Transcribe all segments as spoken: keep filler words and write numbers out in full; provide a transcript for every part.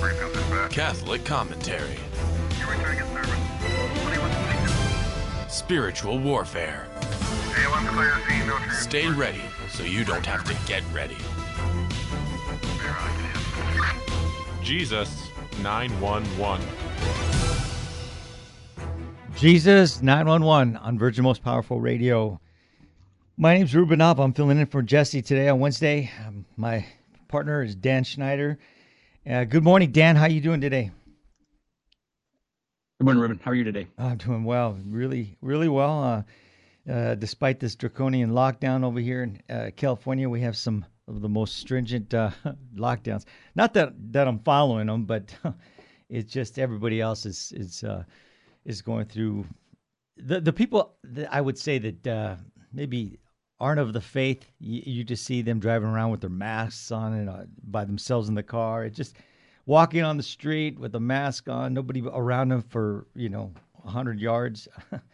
Catholic commentary. Spiritual warfare. Stay ready so you don't have to get ready. Jesus nine one one. Jesus nine one one on Virgin Most Powerful Radio. My name's Ruben Opp. I'm filling in for Jesse today on Wednesday. Um, my partner is Dan Schneider. Uh, good morning, Dan. How you doing today? Good morning, Ruben. How are you today? I'm doing well, really, really well. Uh, uh, despite this draconian lockdown over here in uh, California, we have some of the most stringent uh, lockdowns. Not that, that I'm following them, but it's just everybody else is is uh, is going through. The the people that I would say that uh, maybe aren't of the faith, you, you just see them driving around with their masks on and uh, by themselves in the car. It just walking on the street with a mask on, nobody around them for, you know, one hundred yards.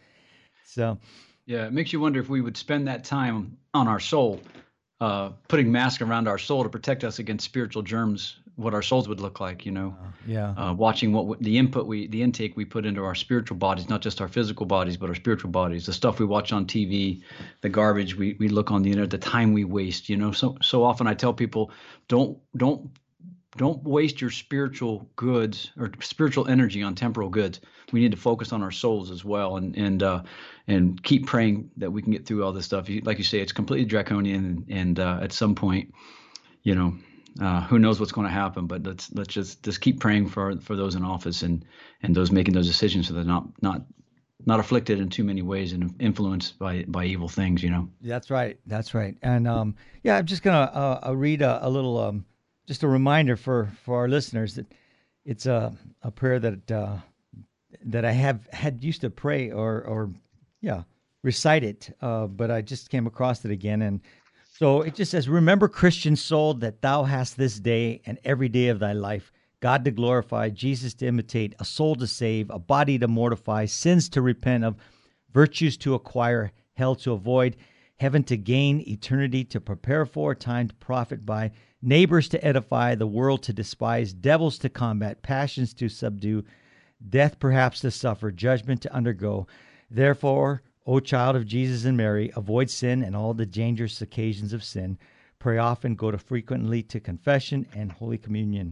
So, yeah, it makes you wonder if we would spend that time on our soul, uh, putting masks around our soul to protect us against spiritual germs, what our souls would look like, you know, uh, yeah, uh, watching what w- the input we, the intake we put into our spiritual bodies, not just our physical bodies, but our spiritual bodies, the stuff we watch on T V, the garbage we, we look on the internet, the time we waste, you know, so, so often I tell people, don't, don't, don't waste your spiritual goods or spiritual energy on temporal goods. We need to focus on our souls as well, and and uh, and keep praying that we can get through all this stuff. You, like you say, it's completely draconian, and, and uh, at some point, you know, uh, who knows what's going to happen? But let's let's just just keep praying for for those in office and and those making those decisions, so they're not not not afflicted in too many ways and influenced by by evil things. You know. that's right. That's right. And um, yeah, I'm just gonna uh, uh, read a, a little. Um, Just a reminder for, for our listeners that it's a a prayer that uh, that I have had used to pray or or yeah recite it, uh, but I just came across it again, and so it just says, "Remember, Christian soul, that thou hast this day and every day of thy life God to glorify, Jesus to imitate, a soul to save, a body to mortify, sins to repent of, virtues to acquire, hell to avoid, heaven to gain, eternity to prepare for, time to profit by, neighbors to edify, the world to despise, devils to combat, passions to subdue, death perhaps to suffer, judgment to undergo. Therefore, O child of Jesus and Mary, avoid sin and all the dangerous occasions of sin. Pray often, go to frequently to confession and Holy Communion."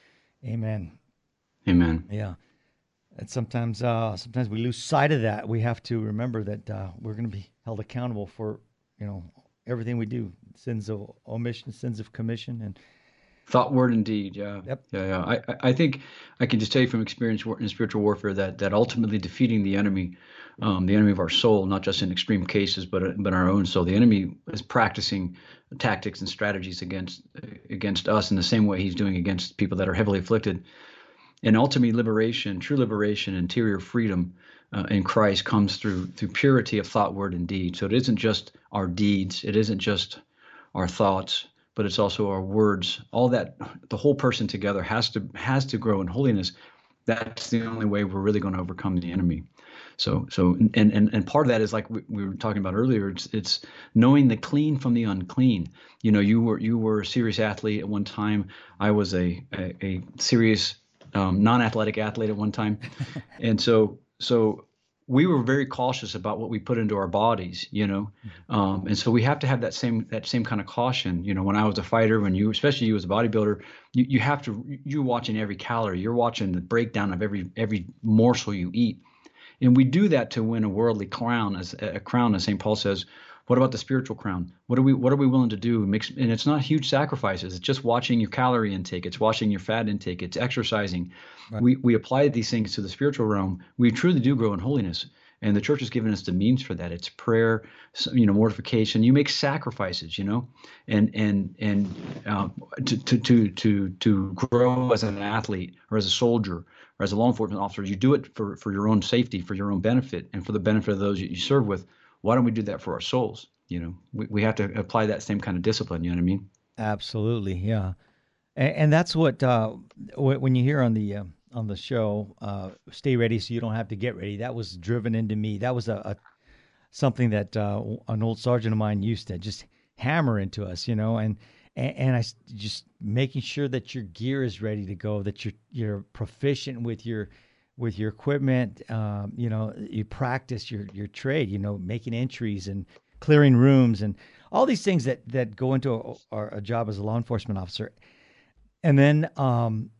Amen. Amen. Yeah. And sometimes, uh, sometimes we lose sight of that. We have to remember that uh, we're going to be held accountable for, you know, everything we do, sins of omission, sins of commission, and Thought, word, and deed. Yeah. Yep. Yeah. Yeah. I, I I think I can just tell you from experience war- in spiritual warfare that that ultimately defeating the enemy, um, the enemy of our soul, not just in extreme cases, but uh, but our own soul. The enemy is practicing tactics and strategies against against us in the same way he's doing against people that are heavily afflicted. And ultimately, liberation, true liberation, interior freedom uh, in Christ comes through through purity of thought, word, and deed. So it isn't just our deeds, it isn't just our thoughts, but it's also our words. All that, the whole person together has to has to grow in holiness. That's the only way we're really going to overcome the enemy. So so and and and part of that is like we, we were talking about earlier. It's it's knowing the clean from the unclean. You know, you were you were a serious athlete at one time. I was a a, a serious um, non-athletic athlete at one time, and so so we were very cautious about what we put into our bodies, you know, um, and so we have to have that same that same kind of caution. You know, when I was a fighter, when you, especially you as a bodybuilder, you, you have to you're watching every calorie, you're watching the breakdown of every every morsel you eat, and we do that to win a worldly crown, as a crown, as Saint Paul says. What about the spiritual crown? What are we What are we willing to do? Mix, and it's not huge sacrifices. It's just watching your calorie intake. It's watching your fat intake. It's exercising. Right. We we apply these things to the spiritual realm. We truly do grow in holiness, and the church has given us the means for that. It's prayer, you know, mortification. You make sacrifices, you know, and and and uh, to to to to to grow as an athlete or as a soldier or as a law enforcement officer. You do it for for your own safety, for your own benefit, and for the benefit of those you serve with. Why don't we do that for our souls? You know, we, we have to apply that same kind of discipline. You know what I mean? Absolutely, yeah. And, and that's what uh, wh- when you hear on the uh, on the show, uh, "Stay ready so you don't have to get ready." That was driven into me. That was a, a something that uh, an old sergeant of mine used to just hammer into us, you know. And and, and I s- just making sure that your gear is ready to go, that you're you're proficient with your with your equipment. Um, you know, you practice your your trade. You know, making entries and clearing rooms and all these things that that go into a, a a job as a law enforcement officer. And then, um,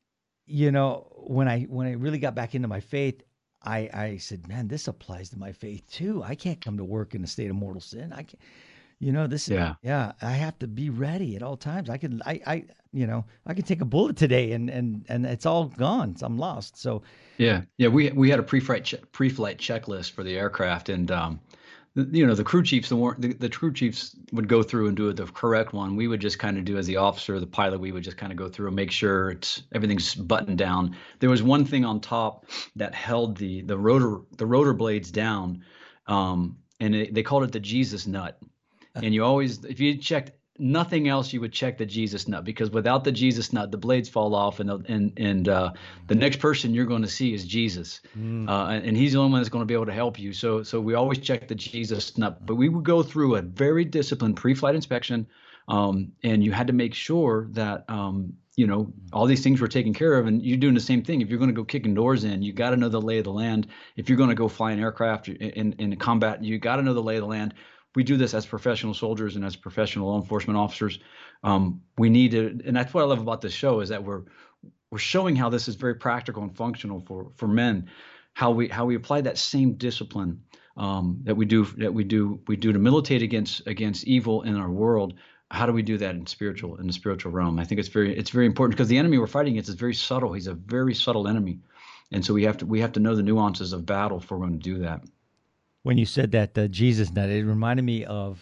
you know, when I when I really got back into my faith, I I said, man, this applies to my faith too. I can't come to work in a state of mortal sin. I can't, you know, this is Yeah. yeah. I have to be ready at all times. I can I I you know I can take a bullet today and and and it's all gone. I'm lost. So Yeah, yeah. We we had a pre-flight che- pre-flight checklist for the aircraft, and um, the, you know, the crew chiefs, the, war- the the crew chiefs would go through and do the correct one. We would just kind of do as the officer, the pilot. We would just kind of go through and make sure it's everything's buttoned down. There was one thing on top that held the the rotor the rotor blades down, um, and it, they called it the Jesus nut. And you always, if you checked nothing else, you would check the Jesus nut, because without the Jesus nut, the blades fall off, and the, and and uh, the next person you're going to see is Jesus, mm, uh, and, and he's the only one that's going to be able to help you. So so we always check the Jesus nut, but we would go through a very disciplined pre-flight inspection, um, and you had to make sure that um, you know, all these things were taken care of, and you're doing the same thing. If you're going to go kicking doors in, you got to know the lay of the land. If you're going to go fly an aircraft in in combat, you got to know the lay of the land. We do this as professional soldiers and as professional law enforcement officers. Um, we need to, and that's what I love about this show, is that we're we're showing how this is very practical and functional for for men, how we how we apply that same discipline um, that we do that we do we do to militate against against evil in our world. How do we do that in spiritual in the spiritual realm? I think it's very it's very important, because the enemy we're fighting against is very subtle. He's a very subtle enemy, and so we have to we have to know the nuances of battle if we're going to do that. when you said that the Jesus nut, it reminded me of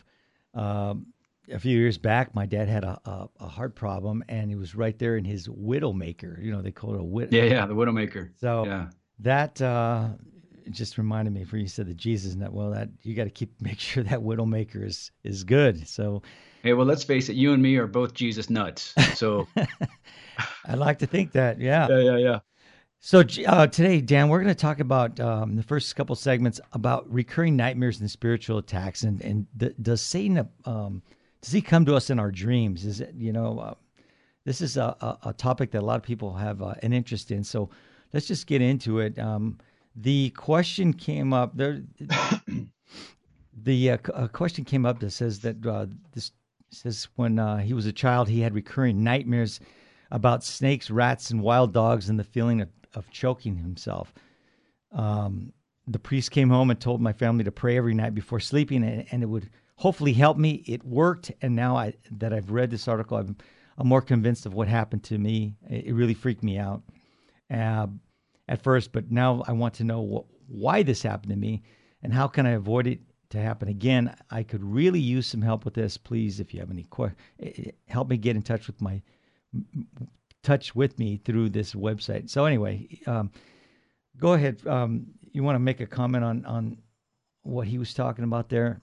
um, a few years back. My dad had a, a, a heart problem, and he was right there in his Widowmaker. You know, they call it a wid. Yeah, yeah, the Widowmaker. So Yeah. that uh, just reminded me. For you said the Jesus nut. Well, that you got to keep make sure that Widowmaker is is good. So Hey, well, let's face it. You and me are both Jesus nuts. So I like to think that. Yeah. yeah, yeah, yeah. So uh, today, Dan, we're going to talk about um, the first couple segments about recurring nightmares and spiritual attacks, and and th- does Satan um, does he come to us in our dreams? Is it you know uh, this is a, a, a topic that a lot of people have uh, an interest in. So let's just get into it. Um, the question came up there. the uh, a question came up that says that uh, this says when uh, he was a child, he had recurring nightmares about snakes, rats, and wild dogs, and the feeling of of choking himself. Um, the priest came home and told my family to pray every night before sleeping, and, and it would hopefully help me. It worked, and now I, that I've read this article, I'm, I'm more convinced of what happened to me. It, it really freaked me out uh, at first, but now I want to know wh- why this happened to me, and how can I avoid it to happen again. I could really use some help with this. Please, if you have any questions, help me get in touch with my touch with me through this website. So anyway, um, go ahead. Um, you want to make a comment on, on what he was talking about there?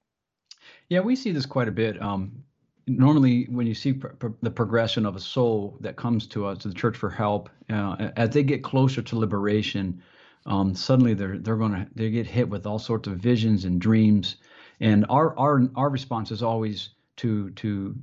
Yeah, we see this quite a bit. Um, normally, when you see pr- pr- the progression of a soul that comes to us, to the Church for Help, uh, as they get closer to liberation, um, suddenly they're they're going to they get hit with all sorts of visions and dreams, and our our our response is always to to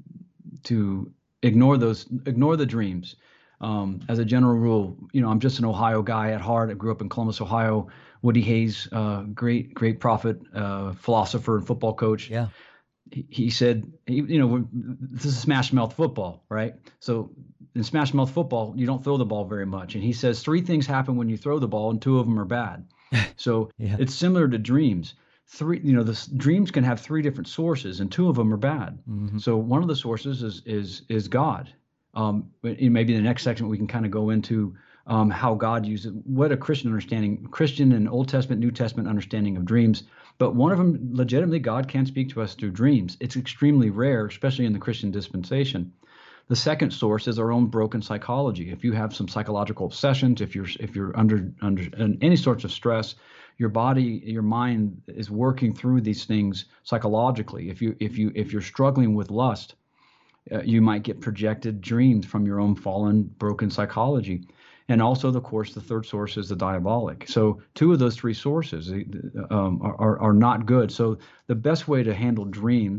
to ignore those, ignore the dreams. Um, as a general rule, you know, I'm just an Ohio guy at heart. I grew up in Columbus, Ohio. Woody Hayes, uh, great, great prophet, uh, philosopher, and football coach. Yeah. He, he said, he, you know, this is smash mouth football, right? So in smash mouth football, you don't throw the ball very much. And he says three things happen when you throw the ball, and two of them are bad. So Yeah. it's similar to dreams. Three, you know, the s- dreams can have three different sources, and two of them are bad. Mm-hmm. So one of the sources is is is God. Um, in maybe the next section we can kind of go into um, how God uses what a Christian understanding, Christian and Old Testament, New Testament understanding of dreams. But one of them, legitimately, God can speak to us through dreams. It's extremely rare, especially in the Christian dispensation. The second source is our own broken psychology. If you have some psychological obsessions, if you're if you're under under any sorts of stress, your body, your mind is working through these things psychologically. If you if you if you're struggling with lust, uh, you might get projected dreams from your own fallen, broken psychology. And also, of course, the third source is the diabolic. So two of those three sources um, are, are are not good. So the best way to handle dreams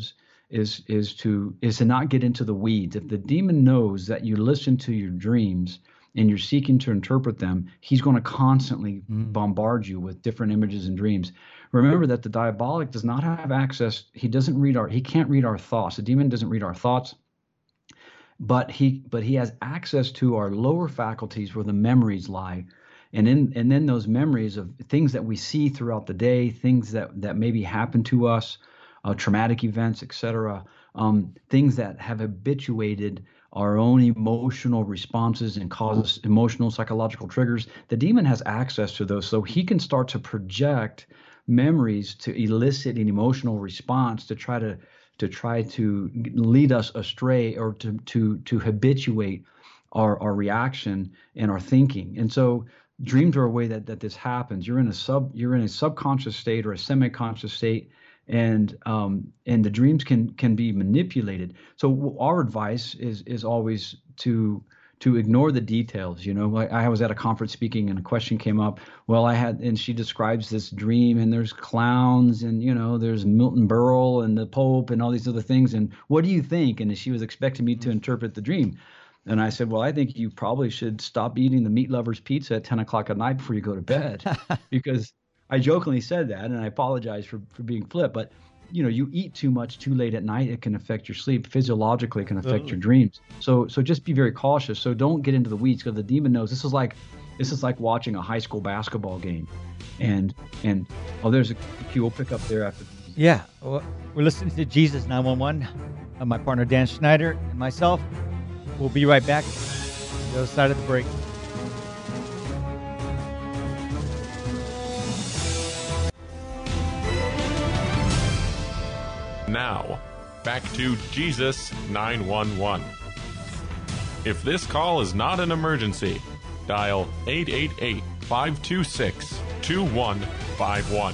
is is to is to not get into the weeds. If the demon knows that you listen to your dreams and you're seeking to interpret them, he's going to constantly Mm. bombard you with different images and dreams. Remember that the diabolic does not have access. He doesn't read our. He can't read our thoughts. The demon doesn't read our thoughts, but he but he has access to our lower faculties where the memories lie, and in and then those memories of things that we see throughout the day, things that that maybe happen to us, uh, traumatic events, et cetera. Um, things that have habituated our own emotional responses and cause emotional psychological triggers. The demon has access to those, so he can start to project memories to elicit an emotional response to try to to try to lead us astray or to to to habituate our our reaction and our thinking. And so dreams are a way that that this happens. You're in a sub you're in a subconscious state or a semi-conscious state, and um and the dreams can can be manipulated. So our advice is is always to to ignore the details. You know, like I was at a conference speaking and a question came up. Well, I had, and she describes this dream and there's clowns and, you know, there's Milton Berle and the Pope and all these other things. And what do you think? And she was expecting me to interpret the dream. And I said, well, I think you probably should stop eating the meat lover's pizza at ten o'clock at night before you go to bed, because I jokingly said that, and I apologize for, for being flip, but you know, you eat too much too late at night, it can affect your sleep. Physiologically, it can affect your dreams. So, so just be very cautious. So don't get into the weeds, because the demon knows. This is like, this is like watching a high school basketball game, and and oh, there's a cue. We'll pick up there after. Yeah, well, we're listening to Jesus nine one one. Uh, my partner Dan Schneider and myself. We'll be right back on the other side of the break. Now, back to Jesus nine one one. If this call is not an emergency, dial eight eight eight, five two six, two one five one.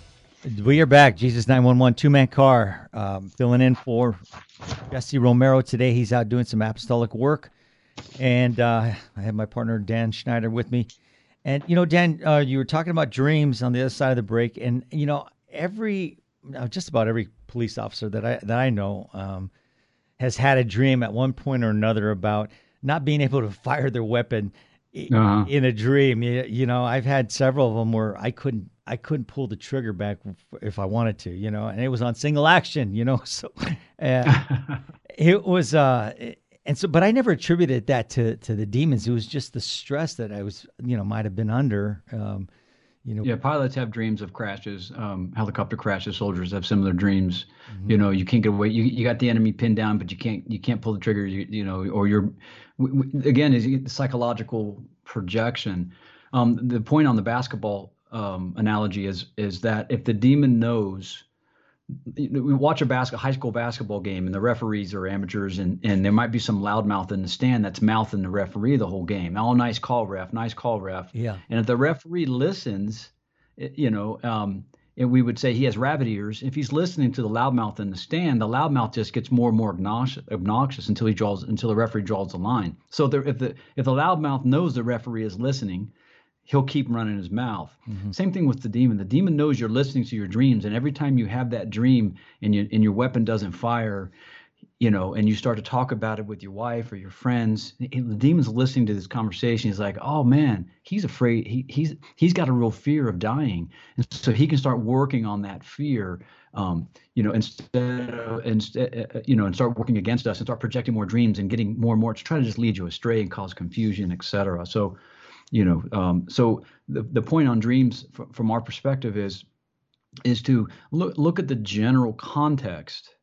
We are back. Jesus nine one one, two-man car, um, filling in for Jesse Romero today. He's out doing some apostolic work. And uh, I have my partner, Dan Schneider, with me. And, you know, Dan, uh, you were talking about dreams on the other side of the break. And, you know, every, just about every police officer that I that I know um, has had a dream at one point or another about not being able to fire their weapon Uh-huh. in a dream. You, you know, I've had several of them where I couldn't I couldn't pull the trigger back if I wanted to, you know, and it was on single action, you know, so uh, it was, uh, and so, but I never attributed that to, to the demons. It was just the stress that I was, you know, might have been under, um, you know. Yeah, pilots have dreams of crashes, um, helicopter crashes. Soldiers have similar dreams. Mm-hmm. You know, you can't get away. You you got the enemy pinned down, but you can't you can't pull the trigger. You, you know, or you're w- w- again is the psychological projection. Um, the point on the basketball um, analogy is is that if the demon knows. We watch a basket, high school basketball game, and the referees are amateurs, and, and there might be some loudmouth in the stand that's mouthing the referee the whole game. Oh, nice call, ref. Nice call, ref. Yeah. And if the referee listens, it- you know, um, and we would say he has rabbit ears. If he's listening to the loudmouth in the stand, the loudmouth just gets more and more obnoxious, obnoxious until he draws, until the referee draws the line. So there, if the if the loudmouth knows the referee is listening, he'll keep running his mouth. Mm-hmm. Same thing with the demon. The demon knows you're listening to your dreams, and every time you have that dream and you, and your weapon doesn't fire, you know, and you start to talk about it with your wife or your friends, the demon's listening to this conversation. He's like, oh man, he's afraid. He, he's he's got a real fear of dying, and so he can start working on that fear. Um, you know, instead of instead, uh, you know, and start working against us and start projecting more dreams and getting more and more to try to just lead you astray and cause confusion, et cetera. So. You know, um, so the, the point on dreams f- from our perspective is is to look look at the general context,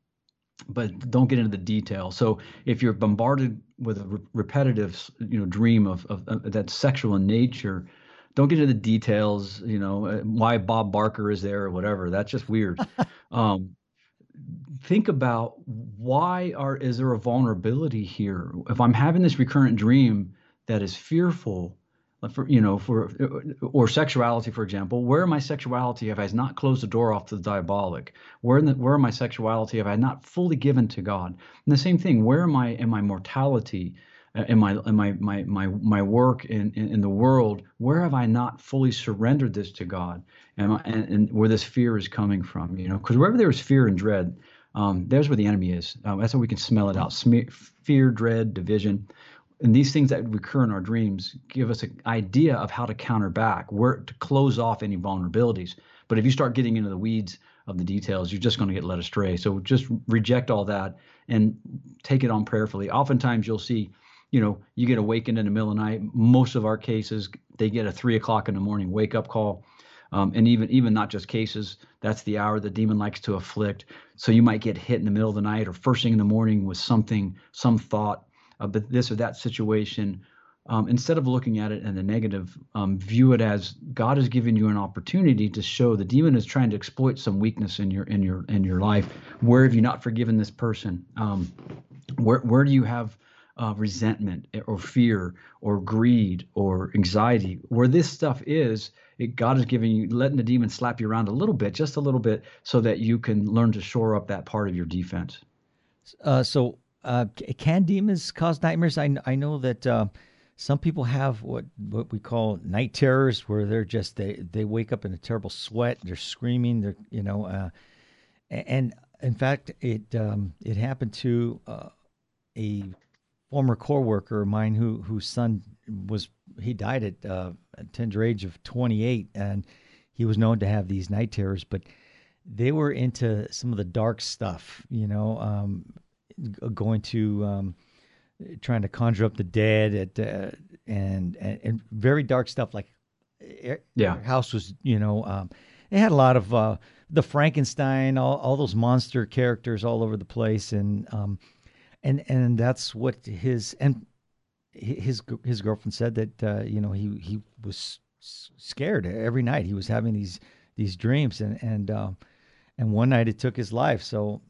but don't get into the detail. So if you're bombarded with a re- repetitive, you know, dream of, of, of that's sexual in nature, don't get into the details. You know, uh, why Bob Barker is there or whatever. That's just weird. um, think about why are is there a vulnerability here? If I'm having this recurrent dream that is fearful, for you know, for or sexuality, for example, where in my sexuality have I not closed the door off to the diabolic? Where in the, where in my sexuality have I not fully given to God? And the same thing, where am I in my mortality, uh, in my in my my my my work in, in in the world? Where have I not fully surrendered this to God? And and, and where this fear is coming from? You know, because wherever there is fear and dread, Um, there's where the enemy is. Um, that's how we can smell it out. Smear, fear, dread, division. And these things that recur in our dreams give us an idea of how to counter back, where to close off any vulnerabilities. But if you start getting into the weeds of the details, you're just going to get led astray. So just reject all that and take it on prayerfully. Oftentimes you'll see, you know, you get awakened in the middle of the night. Most of our cases, they get a three o'clock in the morning wake up call. Um, and even even not just cases, that's the hour the demon likes to afflict. So you might get hit in the middle of the night or first thing in the morning with something, some thought of this or that situation. Um, instead of looking at it in the negative, um, view it as God has given you an opportunity to show the demon is trying to exploit some weakness in your in your in your life. Where have you not forgiven this person? Um, where where do you have uh, resentment or fear or greed or anxiety? Where this stuff is, it, God is giving you, letting the demon slap you around a little bit, just a little bit, so that you can learn to shore up that part of your defense. Uh, so, uh, can demons cause nightmares? I I know that. Uh, Some people have what, what we call night terrors, where they're just they, they wake up in a terrible sweat, they're screaming, they're you know, uh, and in fact it um, it happened to uh, a former coworker of mine who whose son was he died at uh, a tender age of twenty-eight, and he was known to have these night terrors, but they were into some of the dark stuff, you know, um, going to um, trying to conjure up the dead at uh, and, and and very dark stuff. Like yeah, their house was, you know, um, it had a lot of uh, the Frankenstein, all all those monster characters all over the place, and um, and and that's what his and his his girlfriend said that uh, you know he he was scared every night. He was having these these dreams, and and um, and one night it took his life. So.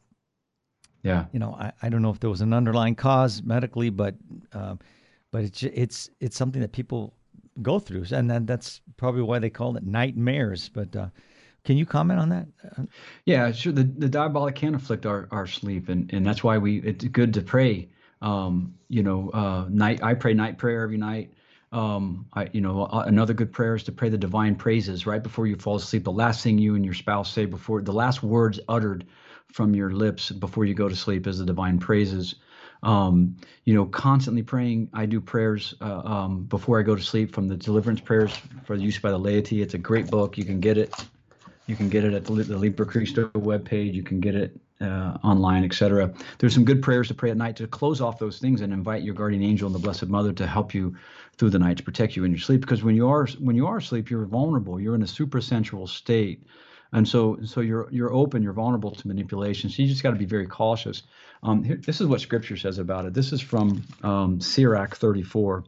Yeah, you know, I, I don't know if there was an underlying cause medically, but um, but it's it's it's something that people go through, and then that's probably why they call it nightmares. But uh, can you comment on that? Yeah, sure. The the diabolic can afflict our, our sleep, and, and that's why we it's good to pray. Um, you know, uh, night I pray night prayer every night. Um, I, you know, another good prayer is to pray the divine praises right before you fall asleep. The last thing you and your spouse say before the last words uttered from your lips before you go to sleep is the divine praises. Um, you know, constantly praying. I do prayers uh, um, before I go to sleep from the Deliverance Prayers for Use by the Laity. It's a great book. You can get it. You can get it at the, the Liber Christo webpage. You can get it uh, online, et cetera. There's some good prayers to pray at night to close off those things and invite your guardian angel and the Blessed Mother to help you through the night, to protect you in your sleep. Because when you are when you are asleep, you're vulnerable. You're in a suprasensual state. And so, so you're you're open, you're vulnerable to manipulation. So you just got to be very cautious. Um, here, this is what Scripture says about it. This is from um, Sirach thirty-four.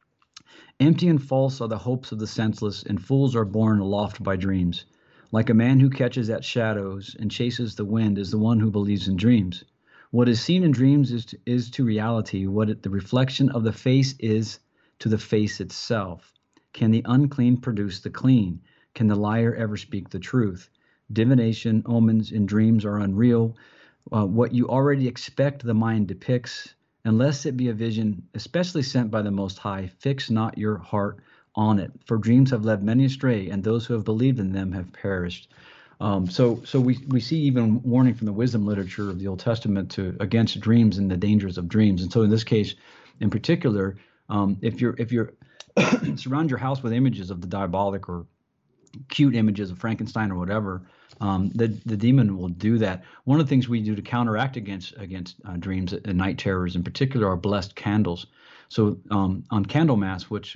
Empty and false are the hopes of the senseless, and fools are borne aloft by dreams. Like a man who catches at shadows and chases the wind is the one who believes in dreams. What is seen in dreams is to, is to reality what it, the reflection of the face is to the face itself. Can the unclean produce the clean? Can the liar ever speak the truth? Divination, omens, and dreams are unreal. Uh, what you already expect the mind depicts, unless it be a vision, especially sent by the Most High, fix not your heart on it. For dreams have led many astray, and those who have believed in them have perished. Um, so, so we we see even warning from the wisdom literature of the Old Testament to against dreams and the dangers of dreams. And so, in this case, in particular, um, if you're if you're surround your house with images of the diabolic or cute images of Frankenstein or whatever, um, the the demon will do that. One of the things we do to counteract against against uh, dreams and night terrors in particular are blessed candles. So um, on Candlemas, which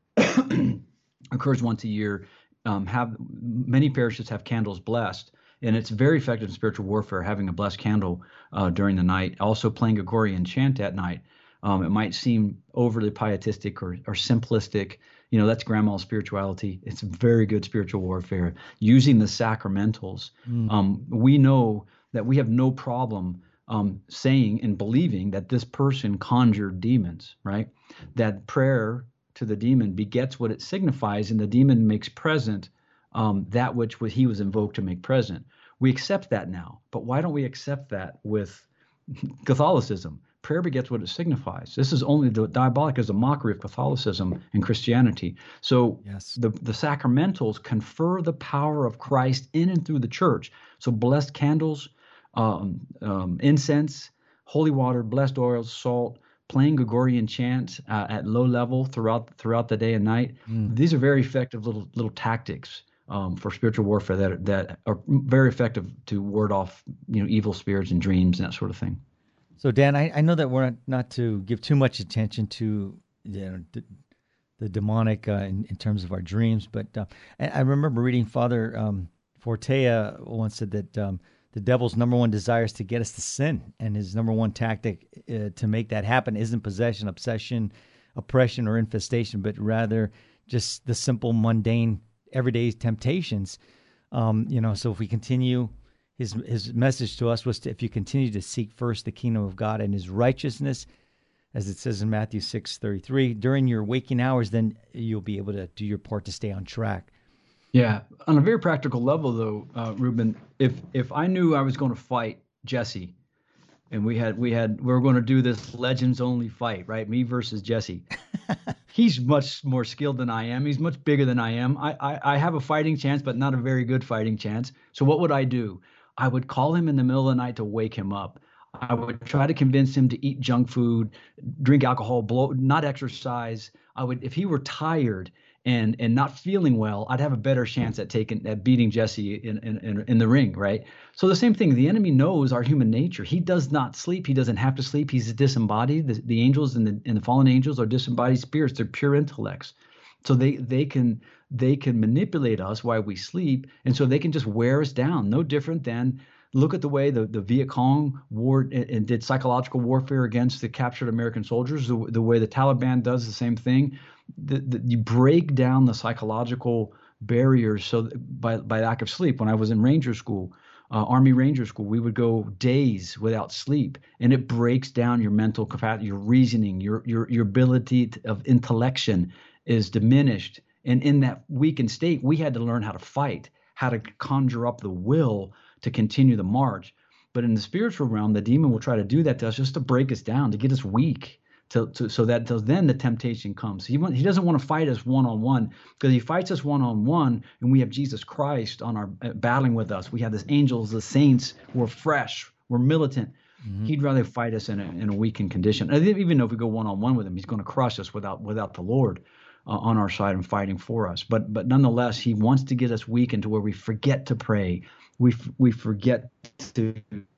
occurs once a year, um, have many parishes have candles blessed, and it's very effective in spiritual warfare having a blessed candle uh, during the night. Also playing Gregorian chant at night. Um, it might seem overly pietistic or, or simplistic. You know, that's grandma's spirituality. It's very good spiritual warfare. Using the sacramentals, mm. um, we know that we have no problem um, saying and believing that this person conjured demons, right? That prayer to the demon begets what it signifies, and the demon makes present um, that which he was invoked to make present. We accept that now, but why don't we accept that with Catholicism? Prayer begets what it signifies. This is only the diabolic is a mockery of Catholicism and Christianity. So yes. the, the sacramentals confer the power of Christ in and through the church. So blessed candles, um, um, incense, holy water, blessed oils, salt, playing Gregorian chant uh, at low level throughout throughout the day and night. Mm. These are very effective little little tactics um, for spiritual warfare that that are very effective to ward off you know evil spirits and dreams and that sort of thing. So, Dan, I, I know that we're not, not to give too much attention to you know, the, the demonic uh, in, in terms of our dreams, but uh, I I remember reading Father um, Fortea once said that um, the devil's number one desire is to get us to sin, and his number one tactic uh, to make that happen isn't possession, obsession, oppression, or infestation, but rather just the simple, mundane, everyday temptations. Um, you know, so if we continue, his his message to us was to, if you continue to seek first the kingdom of God and his righteousness, as it says in Matthew six thirty-three, during your waking hours, then you'll be able to do your part to stay on track. Yeah, on a very practical level, though, uh, Ruben, if if I knew I was going to fight Jesse, and we had we had we were going to do this legends only fight, right? Me versus Jesse. He's much more skilled than I am. He's much bigger than I am. I, I I have a fighting chance, but not a very good fighting chance. So what would I do? I would call him in the middle of the night to wake him up. I would try to convince him to eat junk food, drink alcohol, blow, not exercise. I would, if he were tired and and not feeling well, I'd have a better chance at taking at beating Jesse in in in, in the ring, right? So the same thing. The enemy knows our human nature. He does not sleep. He doesn't have to sleep. He's disembodied. The, the angels and the and the fallen angels are disembodied spirits. They're pure intellects. So they they can they can manipulate us while we sleep, and so they can just wear us down. No different than. Look at the way the, the Viet Cong war and, and did psychological warfare against the captured American soldiers, the, the way the Taliban does the same thing. The, the, you break down the psychological barriers so that by, by lack of sleep. When I was in Ranger School, uh, Army Ranger School, we would go days without sleep, and it breaks down your mental capacity, your reasoning, your your your ability to, of intellection is diminished. And in that weakened state, we had to learn how to fight, how to conjure up the will to continue the march. But in the spiritual realm, the demon will try to do that to us just to break us down, to get us weak, to, to so that till then the temptation comes. He want, he doesn't want to fight us one-on-one, because he fights us one-on-one and we have Jesus Christ on our uh, battling with us. We have the angels, the saints, we're fresh, we're militant. Mm-hmm. He'd rather fight us in a, in a weakened condition. And even though if we go one-on-one with him, he's going to crush us without without the Lord uh, on our side and fighting for us. But but nonetheless, he wants to get us weakened to where we forget to pray. We we forget to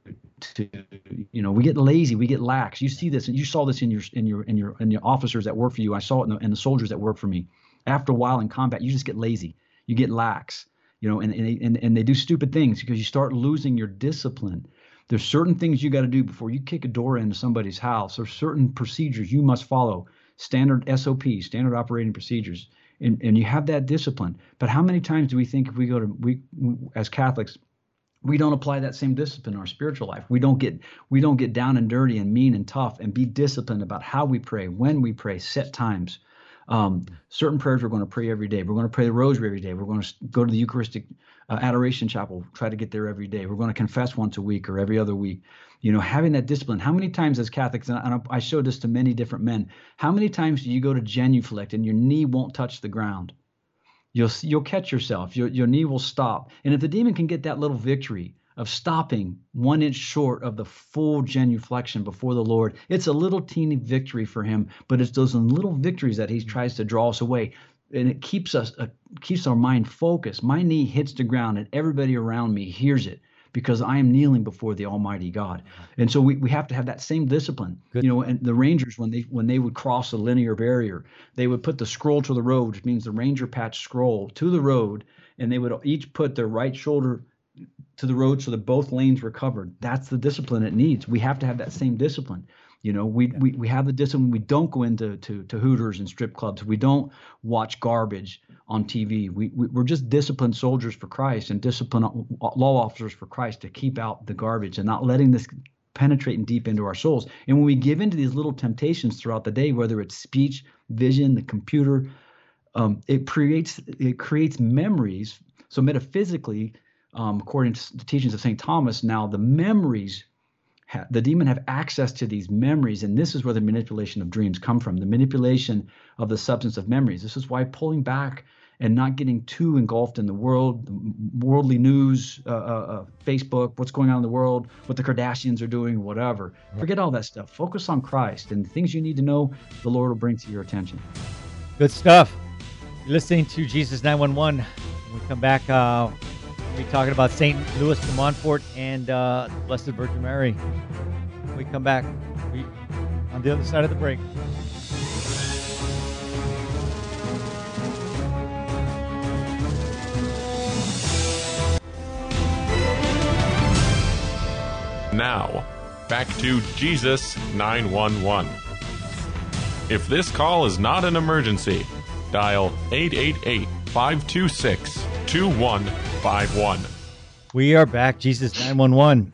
to you know we get lazy, we get lax. You see this, and you saw this in your in your in your in your officers that work for you. I saw it in the, in the soldiers that work for me. After a while in combat, you just get lazy, you get lax, you know, and and and, and they do stupid things because you start losing your discipline. There's certain things you got to do before you kick a door into somebody's house. There's certain procedures you must follow, standard S O Ps, standard operating procedures, and and you have that discipline. But how many times do we think if we go to we as Catholics, we don't apply that same discipline in our spiritual life? We don't get we don't get down and dirty and mean and tough and be disciplined about how we pray, when we pray, set times. Um, certain prayers we're going to pray every day. We're going to pray the rosary every day. We're going to go to the Eucharistic uh, Adoration Chapel, try to get there every day. We're going to confess once a week or every other week. You know, having that discipline. How many times as Catholics, and I, I showed this to many different men, how many times do you go to genuflect and your knee won't touch the ground? You'll you'll catch yourself. Your your knee will stop. And if the demon can get that little victory of stopping one inch short of the full genuflection before the Lord, it's a little teeny victory for him. But it's those little victories that he tries to draw us away, and it keeps us uh, keeps our mind focused. My knee hits the ground, and everybody around me hears it because I am kneeling before the Almighty God. And so we, we have to have that same discipline. Good. You know, and the Rangers, when they when they would cross a linear barrier, they would put the scroll to the road, which means the Ranger patch scroll to the road, and they would each put their right shoulder to the road so that both lanes were covered. That's the discipline it needs. We have to have that same discipline. You know, we, we, we have the discipline. We don't go into to, to Hooters and strip clubs. We don't watch garbage on T V. We, we, we're just disciplined soldiers for Christ and disciplined law officers for Christ to keep out the garbage and not letting this penetrate deep into our souls. And when we give into these little temptations throughout the day, whether it's speech, vision, the computer, um, it creates it creates memories. So metaphysically, um, according to the teachings of Saint Thomas, now the memories the demon have access to these memories, and this is where the manipulation of dreams come from, the manipulation of the substance of memories. This is why pulling back and not getting too engulfed in the world, worldly news, uh, uh, uh, Facebook, what's going on in the world, what the Kardashians are doing, whatever. Forget all that stuff. Focus on Christ, and the things you need to know, the Lord will bring to your attention. Good stuff. You're listening to Jesus nine one one. When we come back, uh, we'll be talking about Saint Louis de Montfort and uh, Blessed Virgin Mary. When we come back, we on the other side of the break. Now, back to Jesus nine one one. If this call is not an emergency, dial eight eight eight, five two six, two one five one. We are back, Jesus nine one one.